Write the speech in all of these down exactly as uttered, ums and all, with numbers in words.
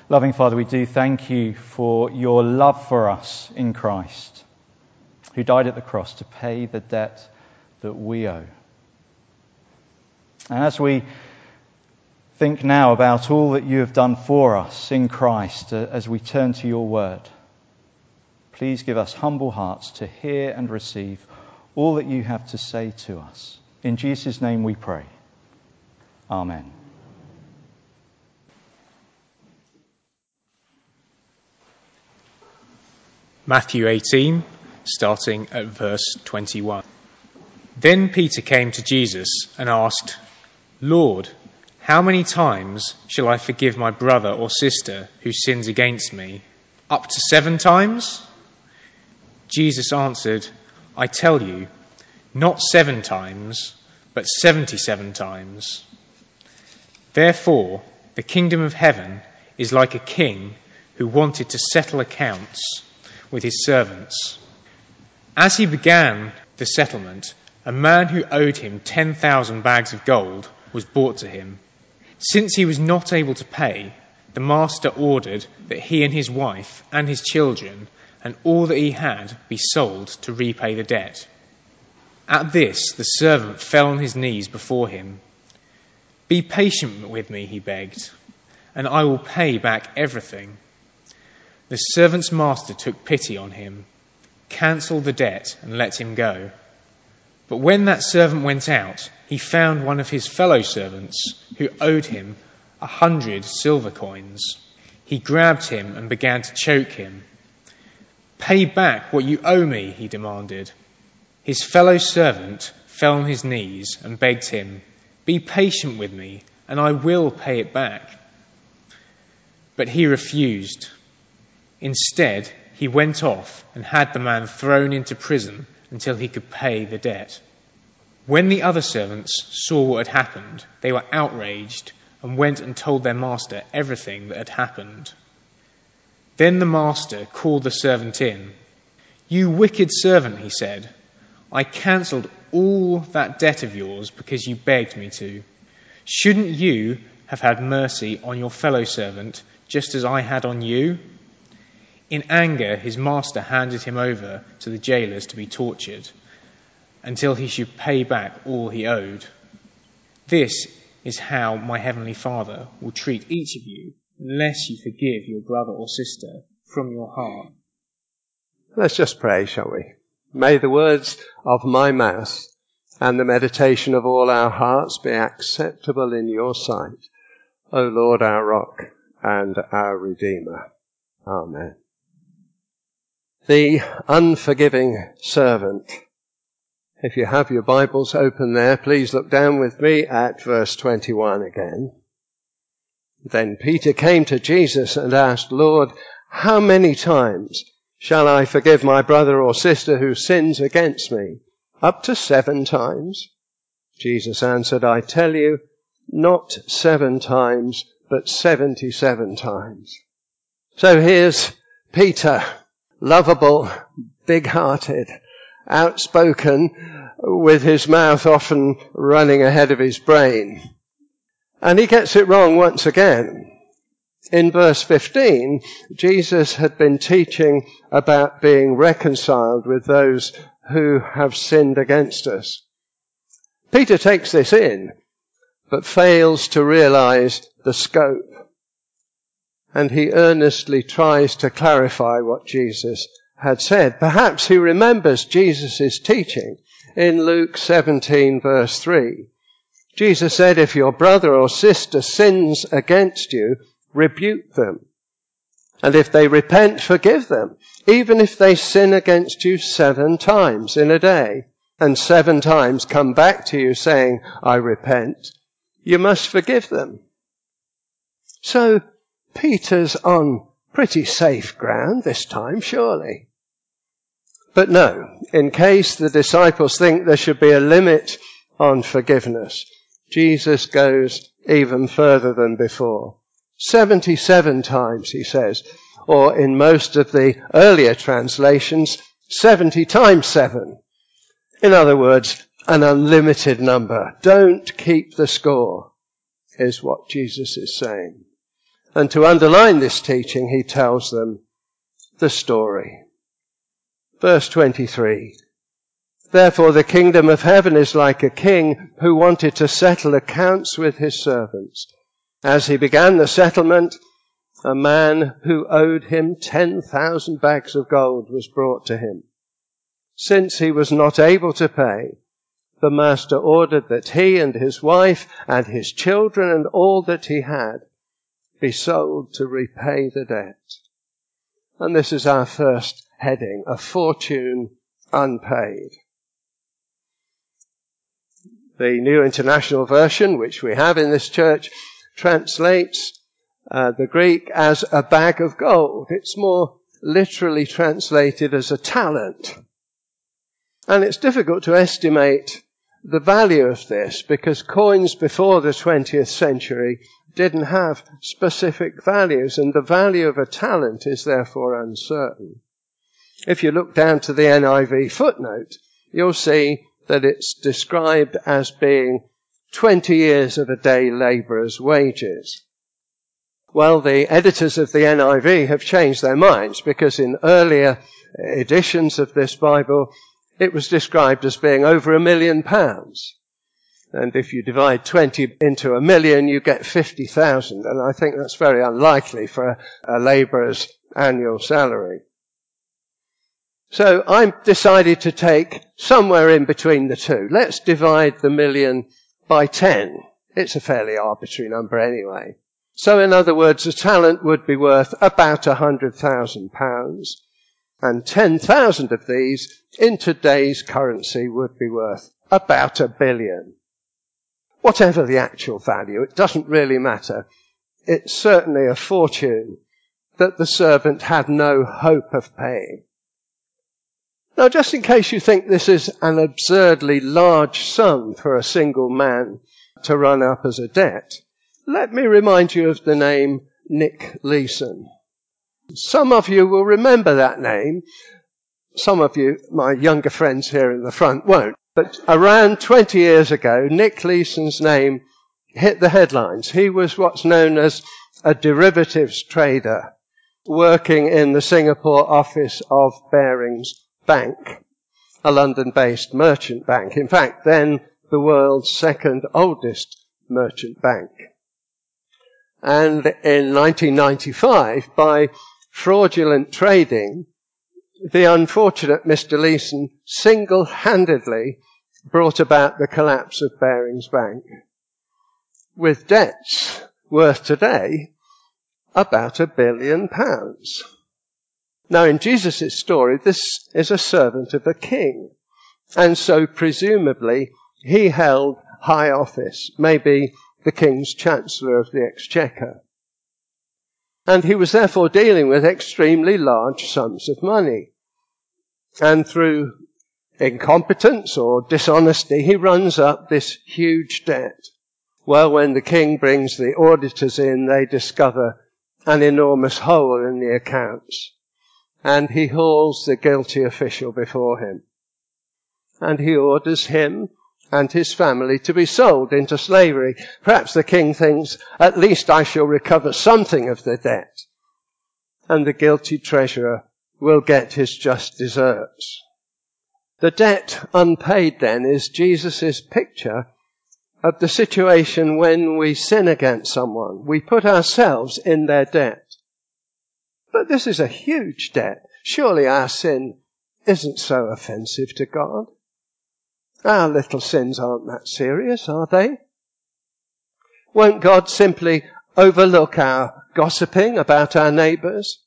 Loving Father, we do thank you for your love for us in Christ, who died at the cross to pay the debt that we owe. And as we think now about all that you have done for us in Christ, uh, as we turn to your word, please give us humble hearts to hear and receive all that you have to say to us. In Jesus' name we pray. Amen. Matthew eighteen, starting at verse twenty-one. Then Peter came to Jesus and asked, "Lord, how many times shall I forgive my brother or sister who sins against me? Up to seven times?" Jesus answered, "I tell you, not seven times, but seventy-seven times. Therefore, the kingdom of heaven is like a king who wanted to settle accounts with his servants. As he began the settlement, a man who owed him ten thousand bags of gold was brought to him. Since he was not able to pay, the master ordered that he and his wife and his children and all that he had be sold to repay the debt. At this, the servant fell on his knees before him. 'Be patient with me,' he begged, 'and I will pay back everything.' The servant's master took pity on him, cancelled the debt, and let him go. But when that servant went out, he found one of his fellow servants who owed him a hundred silver coins. He grabbed him and began to choke him. 'Pay back what you owe me,' he demanded. His fellow servant fell on his knees and begged him, 'Be patient with me, and I will pay it back.' But he refused. Instead, he went off and had the man thrown into prison until he could pay the debt. When the other servants saw what had happened, they were outraged and went and told their master everything that had happened. Then the master called the servant in. 'You wicked servant,' he said, 'I cancelled all that debt of yours because you begged me to. Shouldn't you have had mercy on your fellow servant just as I had on you?' In anger, his master handed him over to the jailers to be tortured until he should pay back all he owed. This is how my heavenly Father will treat each of you unless you forgive your brother or sister from your heart." Let's just pray, shall we? May the words of my mouth and the meditation of all our hearts be acceptable in your sight, O Lord, our rock and our Redeemer. Amen. The unforgiving servant. If you have your Bibles open there, please look down with me at verse twenty-one again. Then Peter came to Jesus and asked, "Lord, how many times shall I forgive my brother or sister who sins against me? Up to seven times?" Jesus answered, "I tell you, not seven times, but seventy-seven times." So here's Peter, lovable, big-hearted, outspoken, with his mouth often running ahead of his brain. And he gets it wrong once again. In verse fifteen, Jesus had been teaching about being reconciled with those who have sinned against us. Peter takes this in, but fails to realize the scope. And he earnestly tries to clarify what Jesus had said. Perhaps he remembers Jesus' teaching in Luke seventeen, verse three. Jesus said, "If your brother or sister sins against you, rebuke them. And if they repent, forgive them, even if they sin against you seven times in a day, and seven times come back to you saying, 'I repent,' you must forgive them." So Peter's on pretty safe ground this time, surely. But no, in case the disciples think there should be a limit on forgiveness, Jesus goes even further than before. seventy-seven times, he says, or in most of the earlier translations, seventy times seven. In other words, an unlimited number. Don't keep the score, is what Jesus is saying. And to underline this teaching, he tells them the story. Verse twenty-three. Therefore the kingdom of heaven is like a king who wanted to settle accounts with his servants. As he began the settlement, a man who owed him ten thousand bags of gold was brought to him. Since he was not able to pay, the master ordered that he and his wife and his children and all that he had be sold to repay the debt. And this is our first heading, a fortune unpaid. The New International Version, which we have in this church, translates uh, the Greek as a bag of gold. It's more literally translated as a talent. And it's difficult to estimate the value of this because coins before the twentieth century didn't have specific values, and the value of a talent is therefore uncertain. If you look down to the N I V footnote, you'll see that it's described as being twenty years of a day labourer's wages. Well, the editors of the N I V have changed their minds because in earlier editions of this Bible, it was described as being over a million pounds. And if you divide twenty into a million, you get fifty thousand. And I think that's very unlikely for a, a labourer's annual salary. So I decided to take somewhere in between the two. Let's divide the million by ten. It's a fairly arbitrary number anyway. So in other words, a talent would be worth about one hundred thousand pounds. And ten thousand of these in today's currency would be worth about a billion. Whatever the actual value, it doesn't really matter. It's certainly a fortune that the servant had no hope of paying. Now, just in case you think this is an absurdly large sum for a single man to run up as a debt, let me remind you of the name Nick Leeson. Some of you will remember that name. Some of you, my younger friends here in the front, won't. But around twenty years ago, Nick Leeson's name hit the headlines. He was what's known as a derivatives trader working in the Singapore office of Barings Bank, a London-based merchant bank. In fact, then the world's second oldest merchant bank. And in nineteen ninety-five, by fraudulent trading, the unfortunate Mister Leeson single-handedly brought about the collapse of Barings Bank, with debts worth today about a billion pounds. Now, in Jesus' story, this is a servant of a king, and so presumably he held high office, maybe the king's chancellor of the exchequer. And he was therefore dealing with extremely large sums of money. And through incompetence or dishonesty, he runs up this huge debt. Well, when the king brings the auditors in, they discover an enormous hole in the accounts. And he hauls the guilty official before him. And he orders him and his family to be sold into slavery. Perhaps the king thinks, at least I shall recover something of the debt. And the guilty treasurer will get his just deserts. The debt unpaid then is Jesus' picture of the situation when we sin against someone. We put ourselves in their debt. But this is a huge debt. Surely our sin isn't so offensive to God. Our little sins aren't that serious, are they? Won't God simply overlook our gossiping about our neighbours?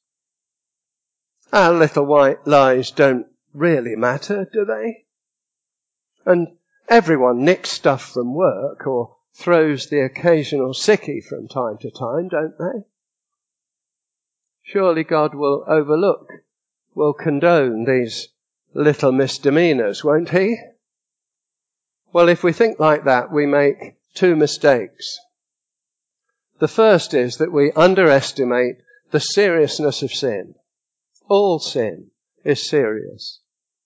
Our little white lies don't really matter, do they? And everyone nicks stuff from work or throws the occasional sickie from time to time, don't they? Surely God will overlook, will condone these little misdemeanours, won't he? Well, if we think like that, we make two mistakes. The first is that we underestimate the seriousness of sin. All sin is serious.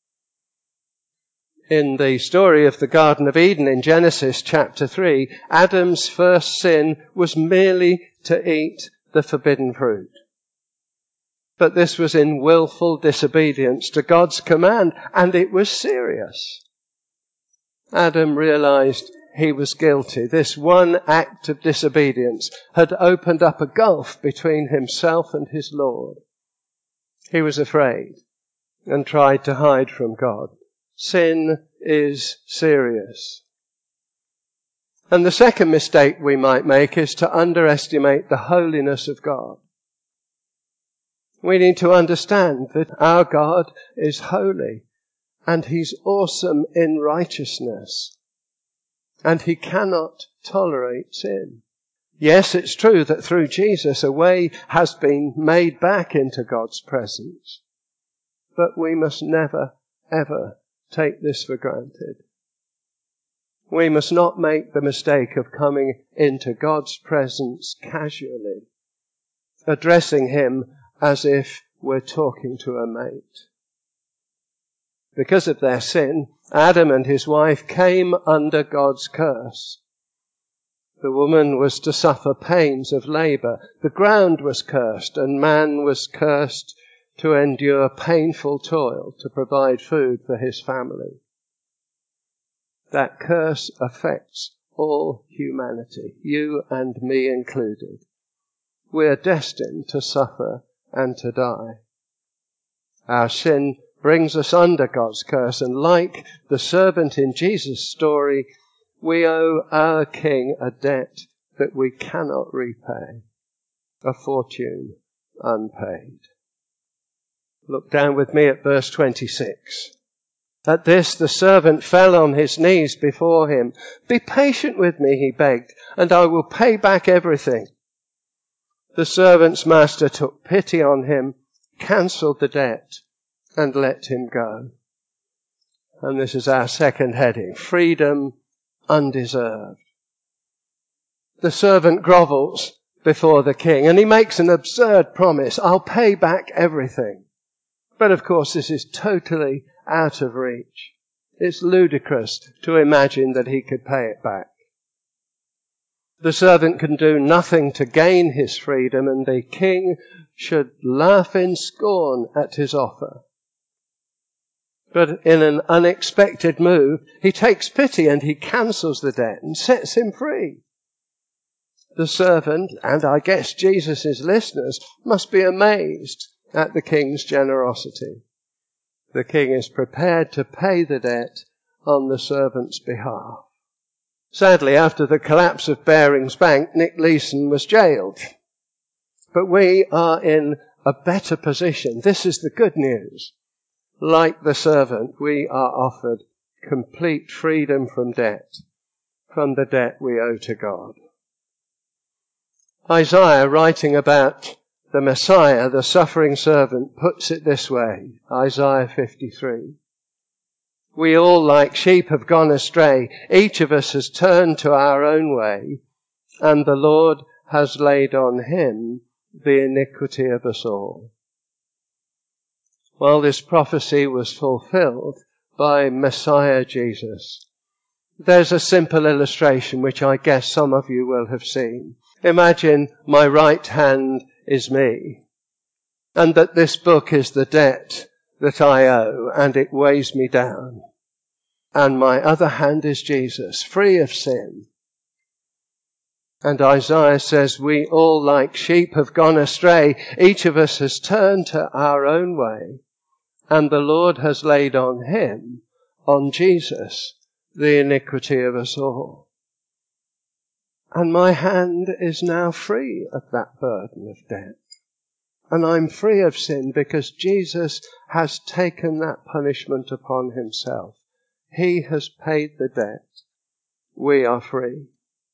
In the story of the Garden of Eden in Genesis chapter three, Adam's first sin was merely to eat the forbidden fruit. But this was in willful disobedience to God's command, and it was serious. Adam realized he was guilty. This one act of disobedience had opened up a gulf between himself and his Lord. He was afraid and tried to hide from God. Sin is serious. And the second mistake we might make is to underestimate the holiness of God. We need to understand that our God is holy and he's awesome in righteousness and he cannot tolerate sin. Yes, it's true that through Jesus a way has been made back into God's presence, but we must never, ever take this for granted. We must not make the mistake of coming into God's presence casually, addressing him as if we're talking to a mate. Because of their sin, Adam and his wife came under God's curse. The woman was to suffer pains of labour. The ground was cursed, and man was cursed to endure painful toil to provide food for his family. That curse affects all humanity, you and me included. We are destined to suffer and to die. Our sin brings us under God's curse, and like the servant in Jesus' story, we owe our King a debt that we cannot repay, a fortune unpaid. Look down with me at verse twenty-six. At this the servant fell on his knees before him. "Be patient with me," he begged, "and I will pay back everything." The servant's master took pity on him, cancelled the debt, and let him go. And this is our second heading, freedom undeserved. The servant grovels before the king, and he makes an absurd promise, "I'll pay back everything." But of course this is totally out of reach. It's ludicrous to imagine that he could pay it back. The servant can do nothing to gain his freedom, and the king should laugh in scorn at his offer. But in an unexpected move, he takes pity and he cancels the debt and sets him free. The servant, and I guess Jesus' listeners, must be amazed at the king's generosity. The king is prepared to pay the debt on the servant's behalf. Sadly, after the collapse of Barings Bank, Nick Leeson was jailed. But we are in a better position. This is the good news. Like the servant, we are offered complete freedom from debt, from the debt we owe to God. Isaiah, writing about the Messiah, the suffering servant, puts it this way, Isaiah fifty-three. "We all like sheep have gone astray. Each of us has turned to our own way, and the Lord has laid on him the iniquity of us all." Well, this prophecy was fulfilled by Messiah Jesus. There's a simple illustration which I guess some of you will have seen. Imagine my right hand is me, and that this book is the debt that I owe, and it weighs me down. And my other hand is Jesus, free of sin. And Isaiah says, we all like sheep have gone astray. Each of us has turned to our own way, and the Lord has laid on him, on Jesus, the iniquity of us all. And my hand is now free of that burden of debt. And I'm free of sin because Jesus has taken that punishment upon himself. He has paid the debt. We are free.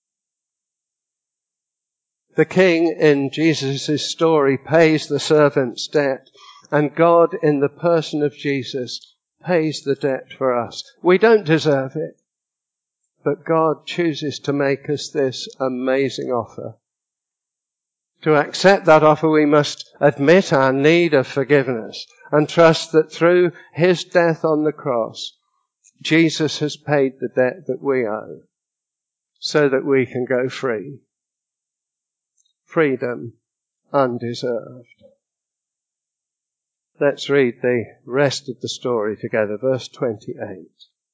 The king in Jesus' story pays the servant's debt, and God in the person of Jesus pays the debt for us. We don't deserve it, but God chooses to make us this amazing offer. To accept that offer, we must admit our need of forgiveness and trust that through his death on the cross, Jesus has paid the debt that we owe so that we can go free. Freedom undeserved. Let's read the rest of the story together, verse twenty-eight.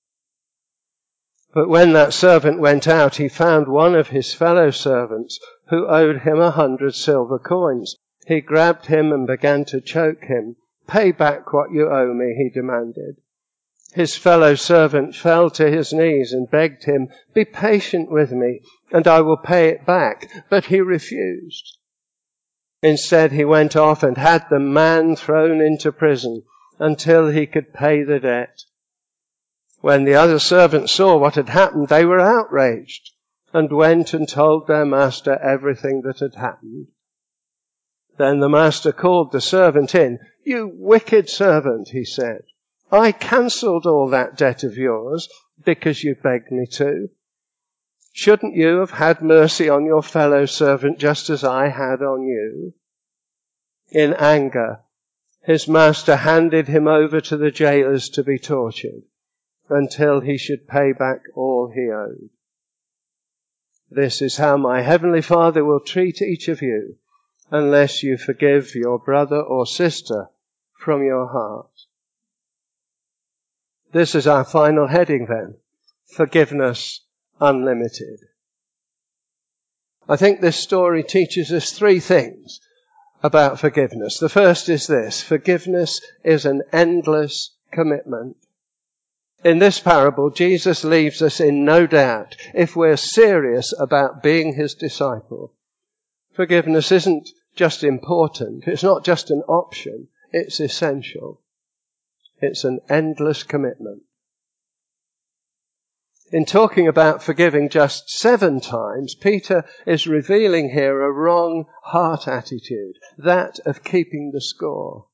But when that servant went out, he found one of his fellow servants who owed him a hundred silver coins. He grabbed him and began to choke him. "Pay back what you owe me," he demanded. His fellow servant fell to his knees and begged him, "Be patient with me, and I will pay it back." But he refused. Instead, he went off and had the man thrown into prison until he could pay the debt. When the other servants saw what had happened, they were outraged and went and told their master everything that had happened. Then the master called the servant in. "You wicked servant," he said. "I cancelled all that debt of yours because you begged me to. Shouldn't you have had mercy on your fellow servant just as I had on you?" In anger, his master handed him over to the jailers to be tortured until he should pay back all he owed. This is how my heavenly Father will treat each of you unless you forgive your brother or sister from your heart. This is our final heading then. Forgiveness unlimited. I think this story teaches us three things about forgiveness. The first is this: forgiveness is an endless commitment. In this parable, Jesus leaves us in no doubt if we're serious about being his disciple. Forgiveness isn't just important. It's not just an option. It's essential. It's an endless commitment. In talking about forgiving just seven times, Peter is revealing here a wrong heart attitude, that of keeping the score.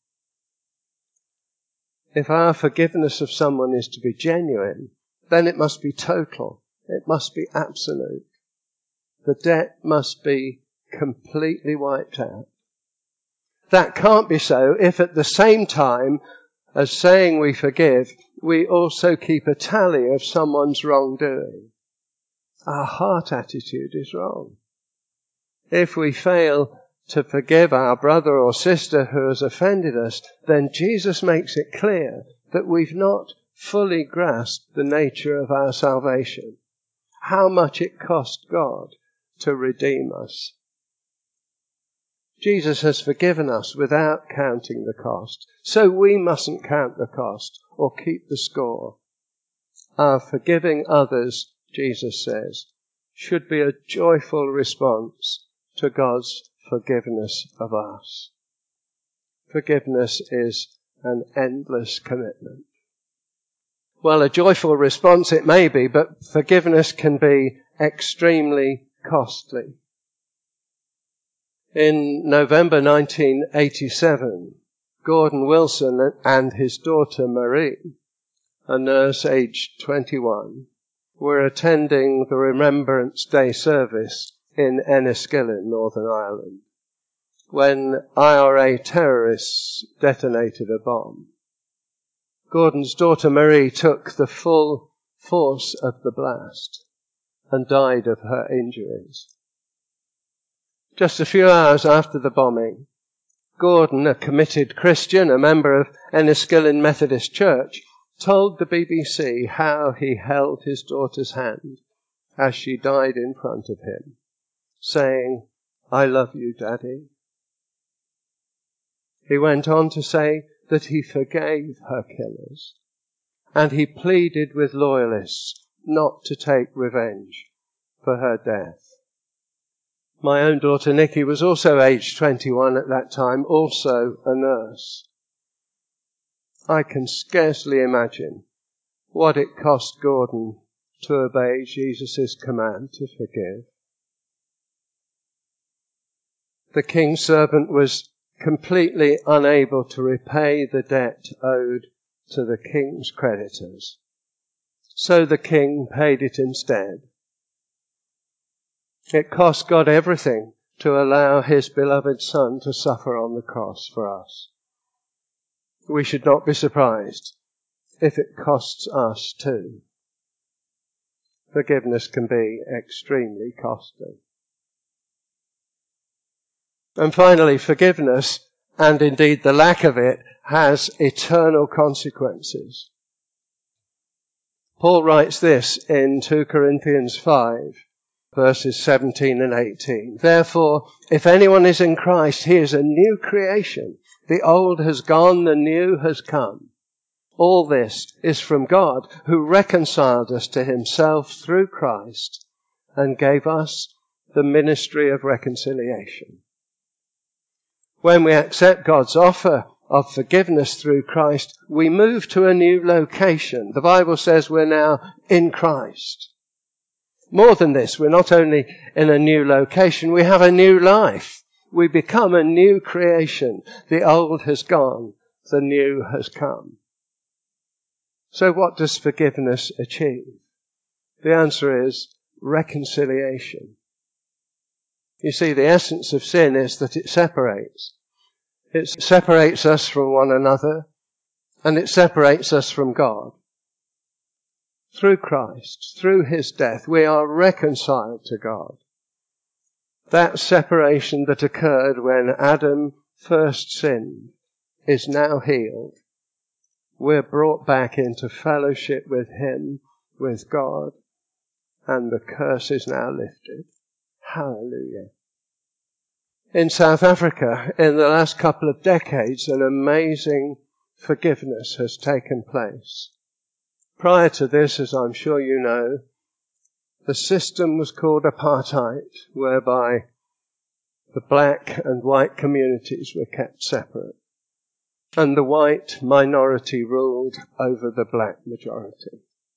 If our forgiveness of someone is to be genuine, then it must be total. It must be absolute. The debt must be completely wiped out. That can't be so if at the same time as saying we forgive, we also keep a tally of someone's wrongdoing. Our heart attitude is wrong. If we fail to forgive our brother or sister who has offended us, then Jesus makes it clear that we've not fully grasped the nature of our salvation, how much it cost God to redeem us. Jesus has forgiven us without counting the cost, so we mustn't count the cost or keep the score. Our forgiving others, Jesus says, should be a joyful response to God's forgiveness of us. Forgiveness is an endless commitment. Well, a joyful response it may be, but forgiveness can be extremely costly. In November nineteen eighty-seven, Gordon Wilson and his daughter Marie, a nurse aged twenty-one, were attending the Remembrance Day service in Enniskillen, Northern Ireland, when I R A terrorists detonated a bomb. Gordon's daughter Marie took the full force of the blast and died of her injuries. Just a few hours after the bombing, Gordon, a committed Christian, a member of Enniskillen Methodist Church, told the B B C how he held his daughter's hand as she died in front of him, saying, "I love you, Daddy." He went on to say that he forgave her killers, and he pleaded with loyalists not to take revenge for her death. My own daughter Nikki was also aged twenty-one at that time, also a nurse. I can scarcely imagine what it cost Gordon to obey Jesus' command to forgive. The king's servant was completely unable to repay the debt owed to the king's creditors, so the king paid it instead. It cost God everything to allow his beloved Son to suffer on the cross for us. We should not be surprised if it costs us too. Forgiveness can be extremely costly. And finally, forgiveness, and indeed the lack of it, has eternal consequences. Paul writes this in two Corinthians five, verses seventeen and eighteen. Therefore, if anyone is in Christ, he is a new creation. The old has gone, the new has come. All this is from God, who reconciled us to himself through Christ and gave us the ministry of reconciliation. When we accept God's offer of forgiveness through Christ, we move to a new location. The Bible says we're now in Christ. More than this, we're not only in a new location, we have a new life. We become a new creation. The old has gone, the new has come. So what does forgiveness achieve? The answer is reconciliation. You see, the essence of sin is that it separates. It separates us from one another, and it separates us from God. Through Christ, through his death, we are reconciled to God. That separation that occurred when Adam first sinned is now healed. We're brought back into fellowship with him, with God, and the curse is now lifted. Hallelujah. In South Africa, in the last couple of decades, an amazing forgiveness has taken place. Prior to this, as I'm sure you know, the system was called apartheid, whereby the black and white communities were kept separate, and the white minority ruled over the black majority.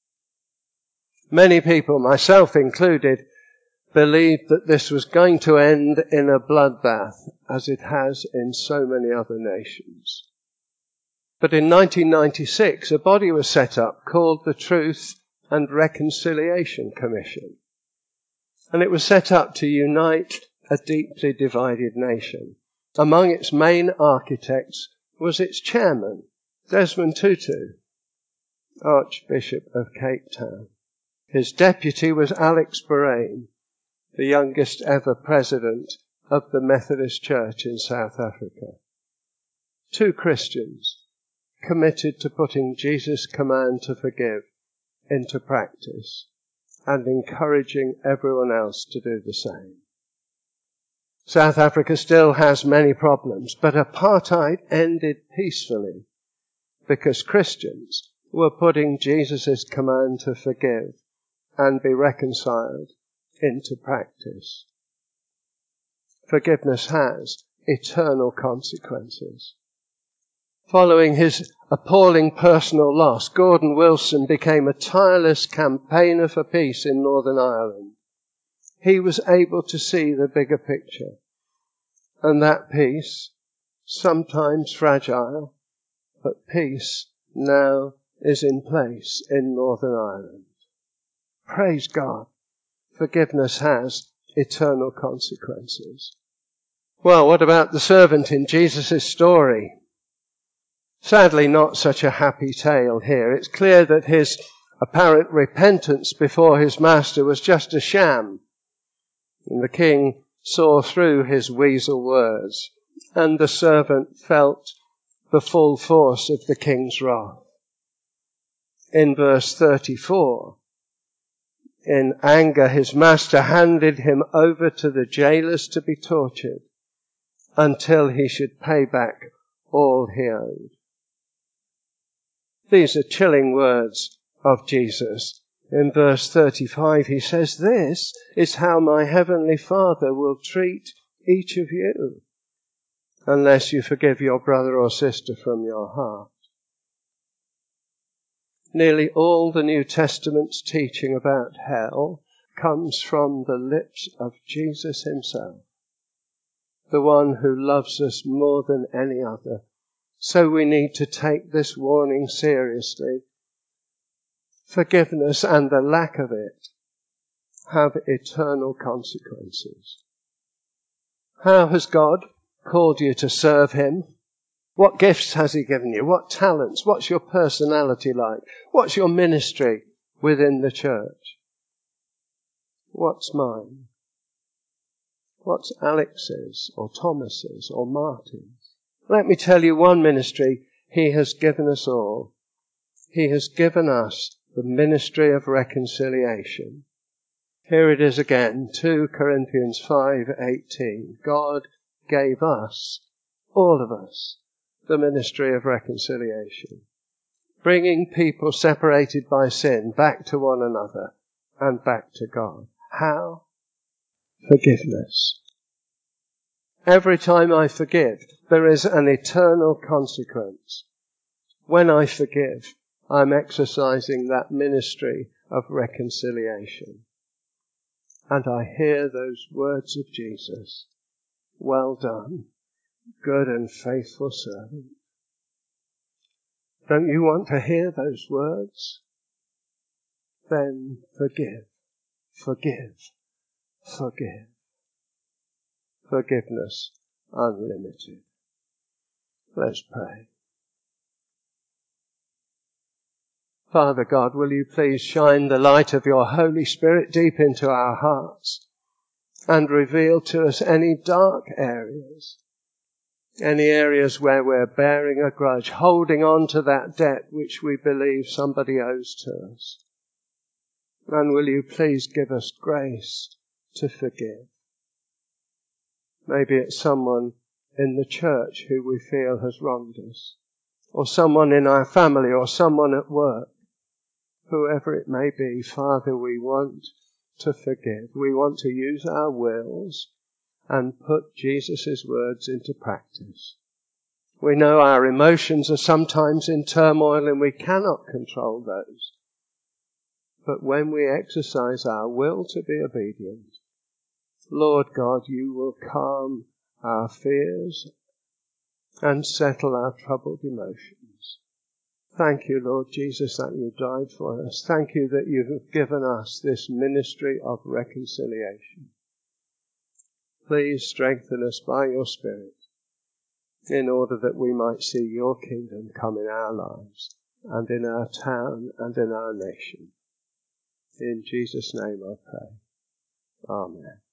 Many people, myself included, believed that this was going to end in a bloodbath, as it has in so many other nations. But in nineteen ninety-six, a body was set up called the Truth and Reconciliation Commission. And it was set up to unite a deeply divided nation. Among its main architects was its chairman, Desmond Tutu, Archbishop of Cape Town. His deputy was Alex Boraine, the youngest ever president of the Methodist Church in South Africa. Two Christians committed to putting Jesus' command to forgive into practice and encouraging everyone else to do the same. South Africa still has many problems, but apartheid ended peacefully because Christians were putting Jesus' command to forgive and be reconciled into practice. Forgiveness has eternal consequences. Following his appalling personal loss, Gordon Wilson became a tireless campaigner for peace in Northern Ireland. He was able to see the bigger picture, and that peace, sometimes fragile, but peace now is in place in Northern Ireland. Praise God. Forgiveness has eternal consequences. Well, what about the servant in Jesus' story? Sadly, not such a happy tale here. It's clear that his apparent repentance before his master was just a sham. And the king saw through his weasel words, and the servant felt the full force of the king's wrath. In verse thirty-four, in anger, his master handed him over to the jailers to be tortured until he should pay back all he owed. These are chilling words of Jesus. In verse thirty-five, he says, "This is how my heavenly Father will treat each of you, unless you forgive your brother or sister from your heart." Nearly all the New Testament's teaching about hell comes from the lips of Jesus himself, the one who loves us more than any other. So we need to take this warning seriously. Forgiveness and the lack of it have eternal consequences. How has God called you to serve him? What gifts has he given you? What talents? What's your personality like? What's your ministry within the church? What's mine? What's Alex's or Thomas's or Martin's? Let me tell you one ministry he has given us all. He has given us the ministry of reconciliation. Here it is again, two Corinthians five eighteen. God gave us, all of us, the ministry of reconciliation. Bringing people separated by sin back to one another and back to God. How? Forgiveness. Every time I forgive, there is an eternal consequence. When I forgive, I'm exercising that ministry of reconciliation. And I hear those words of Jesus. Well done, good and faithful servant. Don't you want to hear those words? Then forgive, forgive, forgive. Forgiveness unlimited. Let's pray. Father God, will you please shine the light of your Holy Spirit deep into our hearts and reveal to us any dark areas, any areas where we're bearing a grudge, holding on to that debt which we believe somebody owes to us. And will you please give us grace to forgive? Maybe it's someone in the church who we feel has wronged us, or someone in our family, or someone at work. Whoever it may be, Father, we want to forgive. We want to use our wills and put Jesus' words into practice. We know our emotions are sometimes in turmoil and we cannot control those. But when we exercise our will to be obedient, Lord God, you will calm our fears and settle our troubled emotions. Thank you, Lord Jesus, that you died for us. Thank you that you have given us this ministry of reconciliation. Please strengthen us by your Spirit in order that we might see your kingdom come in our lives and in our town and in our nation. In Jesus' name I pray. Amen.